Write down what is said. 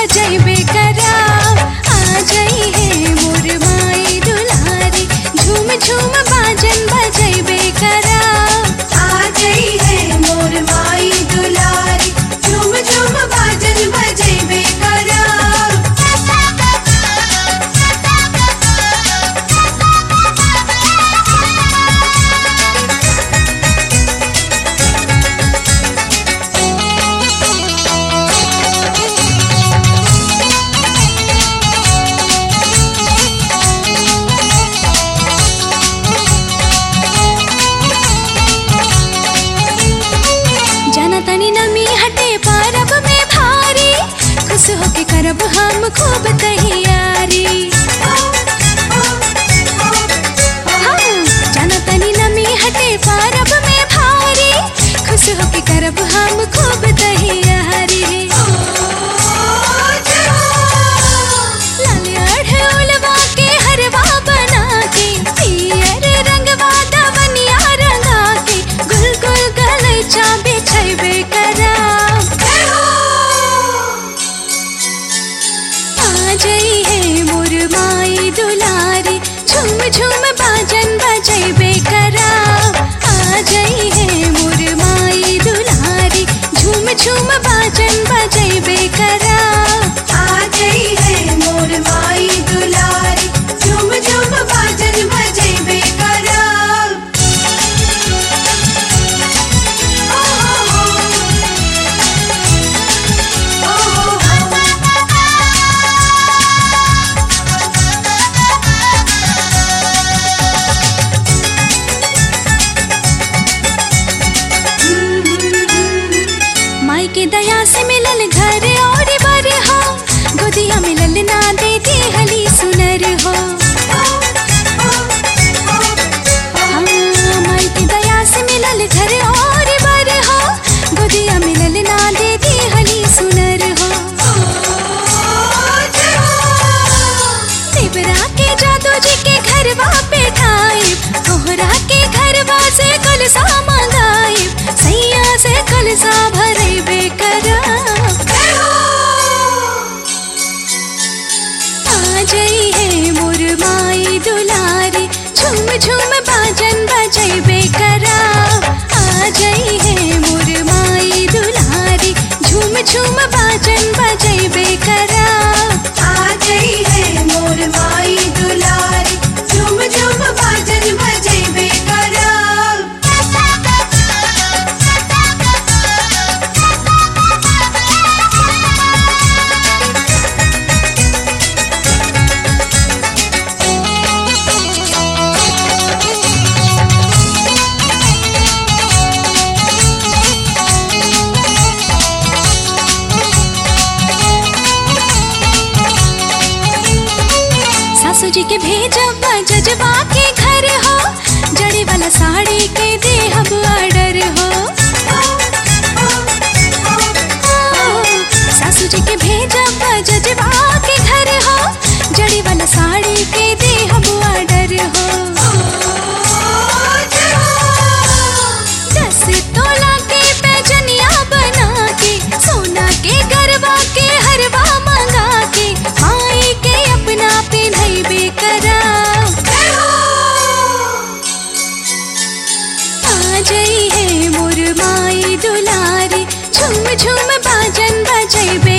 बजैबे करा। आ जाई है मोर माई दुलारी, झूम झूम बाजन बजैबे करा। आ जाई है मोर माई दुलारी, झूम झूम बाजन बजैबे करा। तनी नमी हटे परब में भारी, खुश होके करब हम खूब तैयारी। हाँ, जाना तनी नमी हटे परब में भारी, खुश होके करब हम खूब तैयारी। लाल अढ़उलवा के हरवा बना के, पियर रंगवा दवनिया रंगा के, गुल गुल गलैचा बिछैबे करा। आ जाई है मोर माई दुलारी, झूम झूम बाजन बजैबे करा। आ जाई है मोर माई दुलारी, झूम झूम बाजन बजैबे करा। आ जाई है मोर माई दुलारी, झूम झूम बाजन बजैबे करा। माई के दया से मिलल घर और बर हो, गोदिया मिलल ना देती हली सुनर हो। हाँ, माई के दया से मिलल घर और बर हो, गोदिया मिलल ना देती हली सुनर हो। देवरा के जादू जी के घरवा पे ठाई, तोहरा के घरवा से कलसा मंगाई, सैया से कलसा भरैबे करा। आ जाई है मोर माई दुलारी, झूम झूम बाजन बजैबे करा। आ जाई है मोर माई दुलारी, झूम झूम बाजन बजैबे करा। आ जाई है मोर माई दुलारी, झूम झूम बाजन बजैबे करा। सासू जी के भेजब जजबा के घर हो, जड़ी वाला साड़ी के देहब ऑर्डर हो। सासू जी के भेजब जजबा के घर हो, जड़ी वाला साड़ी के देहब ऑर्डर हो। 10 तोला के पैजनिया बना के, सोना के गरबा के हरवा मंगा के, माई के अपना पिन्हैबे करा। आ जाई है मोर माई दुलारी, झूम झूम बाजन बजैबे